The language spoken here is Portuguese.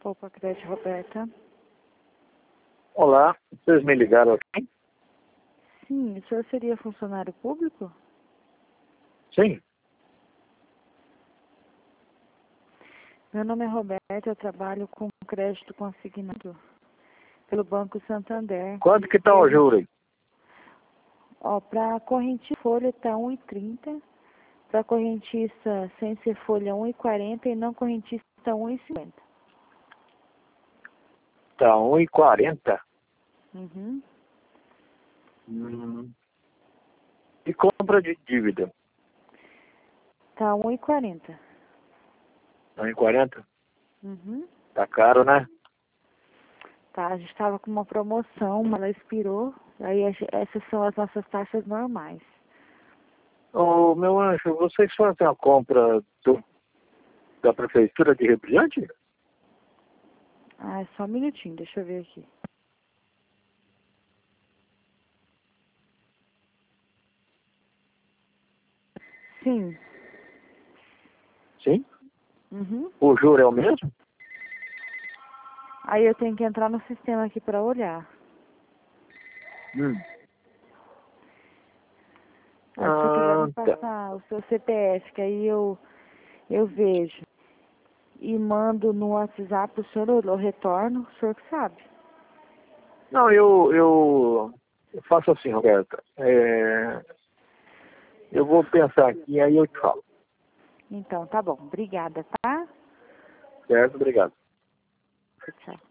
Poupa Crédito, Roberta. Olá, vocês me ligaram aqui? Sim, o senhor seria funcionário público? Sim. Meu nome é Roberta, eu trabalho com crédito consignado pelo Banco Santander. Quanto que tá o juro aí? Ó, para correntista folha tá 1,30, para correntista sem ser folha 1,40 e não correntista 1,50. Tá 1,40. Uhum. E compra de dívida? Tá 1,40. 1,40? Uhum. Tá caro, né? Tá, a gente estava com uma promoção, mas ela expirou, aí essas são as nossas taxas normais. Ô, meu anjo, vocês fazem a compra da Prefeitura de Rio Brilhante? Ah, só um minutinho, deixa eu ver aqui. Sim. Sim. Uhum. O juro é o mesmo? Aí eu tenho que entrar no sistema aqui para olhar. Aí se eu quiser me Tá. passar o seu CPF, que aí eu vejo e mando no WhatsApp o senhor, eu retorno, o senhor que sabe. Não, eu faço assim, Roberta. Eu vou pensar aqui e aí eu te falo. Então, tá bom. Obrigada, tá? Certo? Obrigado. Tchau.